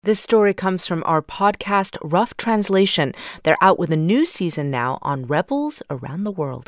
This story comes from our podcast, Rough Translation. They're out with a new season now on rebels around the world.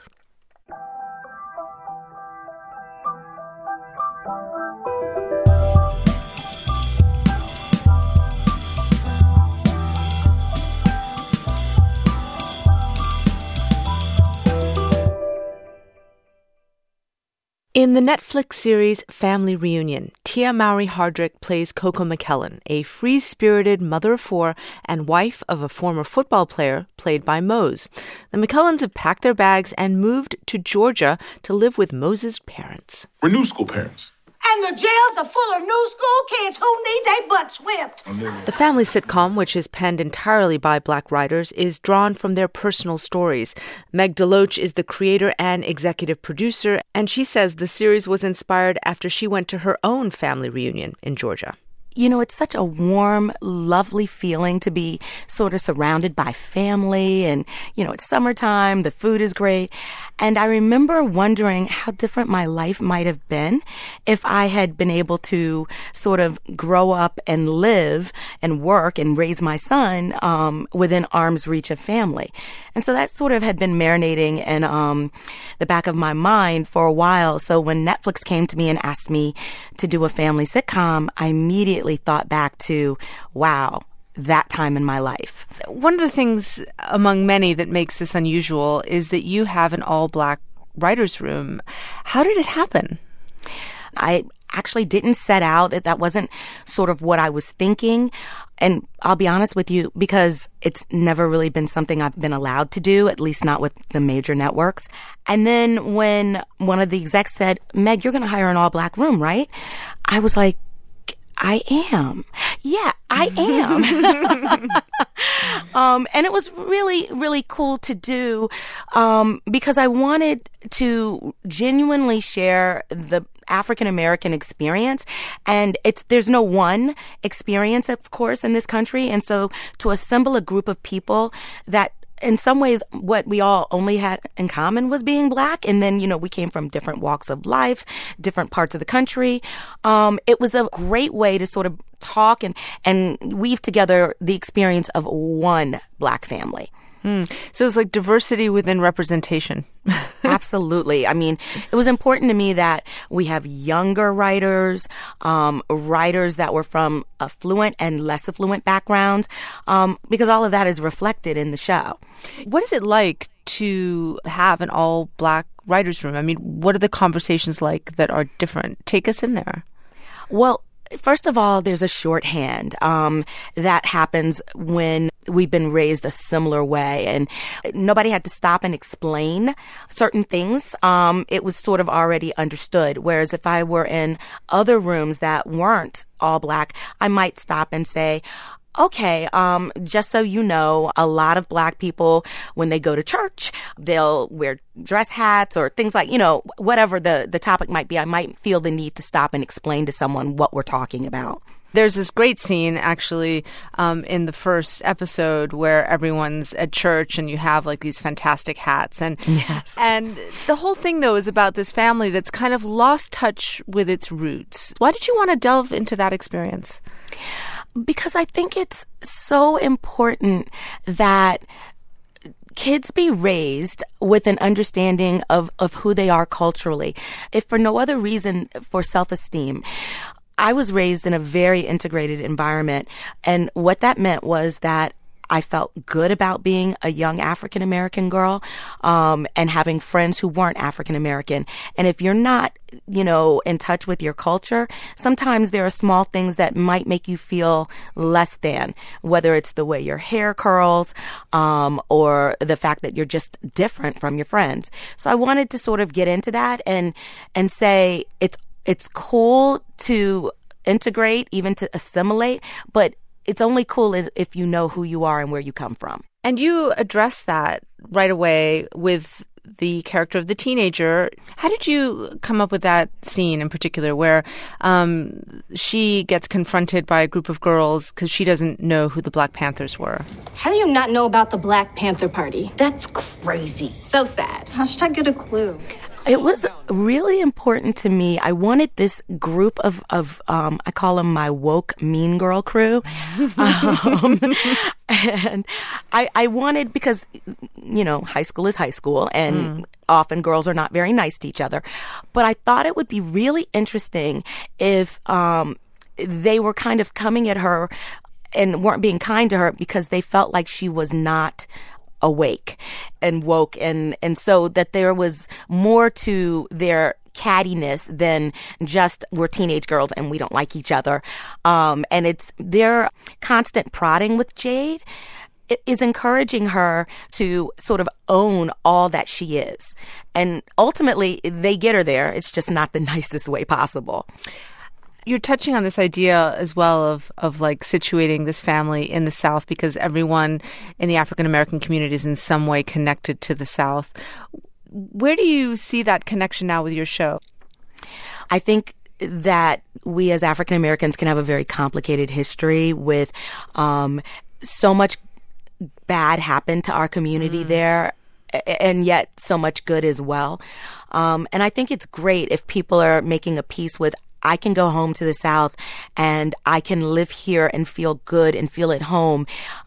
In the Netflix series Family Reunion, Tia Mowry Hardrick plays Coco McKellen, a free-spirited mother of four and wife of a former football player played by Mose. The McKellens have packed their bags and moved to Georgia to live with Mose's parents. We're new school parents. And the jails are full of new school kids who need their butts whipped. The family sitcom, which is penned entirely by Black writers, is drawn from their personal stories. Meg DeLoach is the creator and executive producer, and she says the series was inspired after she went to her own family reunion in Georgia. You know, it's such a warm, lovely feeling to be sort of surrounded by family and, you know, it's summertime, the food is great. And I remember wondering how different my life might have been if I had been able to sort of grow up and live and work and raise my son within arm's reach of family. And so that sort of had been marinating in the back of my mind for a while. So when Netflix came to me and asked me to do a family sitcom, I immediately thought back to, wow, that time in my life. One of the things among many that makes this unusual is that you have an all-Black writer's room. How did it happen? I actually didn't set out. That wasn't sort of what I was thinking. And I'll be honest with you, because it's never really been something I've been allowed to do, at least not with the major networks. And then when one of the execs said, Meg, you're going to hire an all-Black room, right? I was like, I am. Yeah, I am. And it was really, really cool to do because I wanted to genuinely share the African American experience. And there's no one experience, of course, in this country. And so to assemble a group of people that in some ways, what we all only had in common was being Black. And then, you know, we came from different walks of life, different parts of the country. It was a great way to sort of talk and weave together the experience of one Black family. So it's like diversity within representation. Absolutely. I mean, it was important to me that we have younger writers, writers that were from affluent and less affluent backgrounds, because all of that is reflected in the show. What is it like to have an all-Black writer's room? I mean, what are the conversations like that are different? Take us in there. Well, first of all, there's a shorthand that happens when we've been raised a similar way, and nobody had to stop and explain certain things. It was sort of already understood. Whereas if I were in other rooms that weren't all Black, I might stop and say, okay, just so you know, a lot of Black people, when they go to church, they'll wear dress hats or things like, you know, whatever the topic might be. I might feel the need to stop and explain to someone what we're talking about. There's this great scene, actually, in the first episode where everyone's at church and you have like these fantastic hats. And yes. And the whole thing, though, is about this family that's kind of lost touch with its roots. Why did you want to delve into that experience? Because I think it's so important that kids be raised with an understanding of who they are culturally, if for no other reason, for self-esteem. I was raised in a very integrated environment, and what that meant was that I felt good about being a young African-American girl, and having friends who weren't African-American. And if you're not, you know, in touch with your culture, sometimes there are small things that might make you feel less than, whether it's the way your hair curls, or the fact that you're just different from your friends. So I wanted to sort of get into that and say it's cool to integrate, even to assimilate, but it's only cool if you know who you are and where you come from. And you address that right away with the character of the teenager. How did you come up with that scene in particular where she gets confronted by a group of girls because she doesn't know who the Black Panthers were? How do you not know about the Black Panther Party? That's crazy. So sad. How should I get a clue? It was really important to me. I wanted this group of I call them my woke mean girl crew. And I wanted, because, high school is high school, and often girls are not very nice to each other. But I thought it would be really interesting if they were kind of coming at her and weren't being kind to her because they felt like she was not awake and woke, and so that there was more to their cattiness than just we're teenage girls and we don't like each other. And it's their constant prodding with Jade is encouraging her to sort of own all that she is. And ultimately, they get her there. It's just not the nicest way possible. You're touching on this idea as well of like situating this family in the South, because everyone in the African American community is in some way connected to the South. Where do you see that connection now with your show? I think that we as African Americans can have a very complicated history with so much bad happened to our community there, and yet so much good as well. And I think it's great if people are making a peace with, I can go home to the South and I can live here and feel good and feel at home.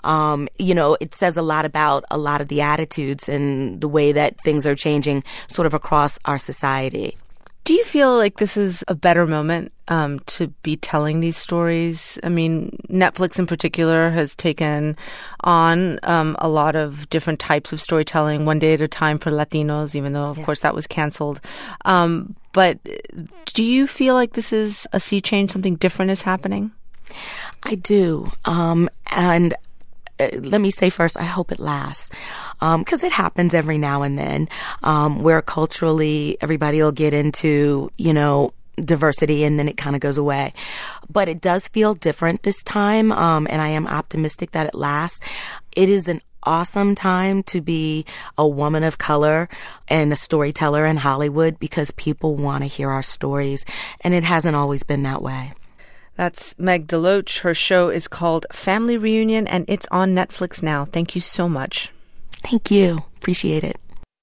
It says a lot about a lot of the attitudes and the way that things are changing sort of across our society. Do you feel like this is a better moment to be telling these stories? I mean, Netflix in particular has taken on a lot of different types of storytelling, One Day at a Time for Latinos, even though, of course, that was canceled. But do you feel like this is a sea change, something different is happening? I do. And let me say first, I hope it lasts, because it happens every now and then, where culturally everybody will get into, diversity and then it kind of goes away. But it does feel different this time, and I am optimistic that it lasts. It is an awesome time to be a woman of color and a storyteller in Hollywood, because people want to hear our stories, and it hasn't always been that way. That's Meg DeLoach. Her show is called Family Reunion, and it's on Netflix now. Thank you so much. Thank you. Appreciate it.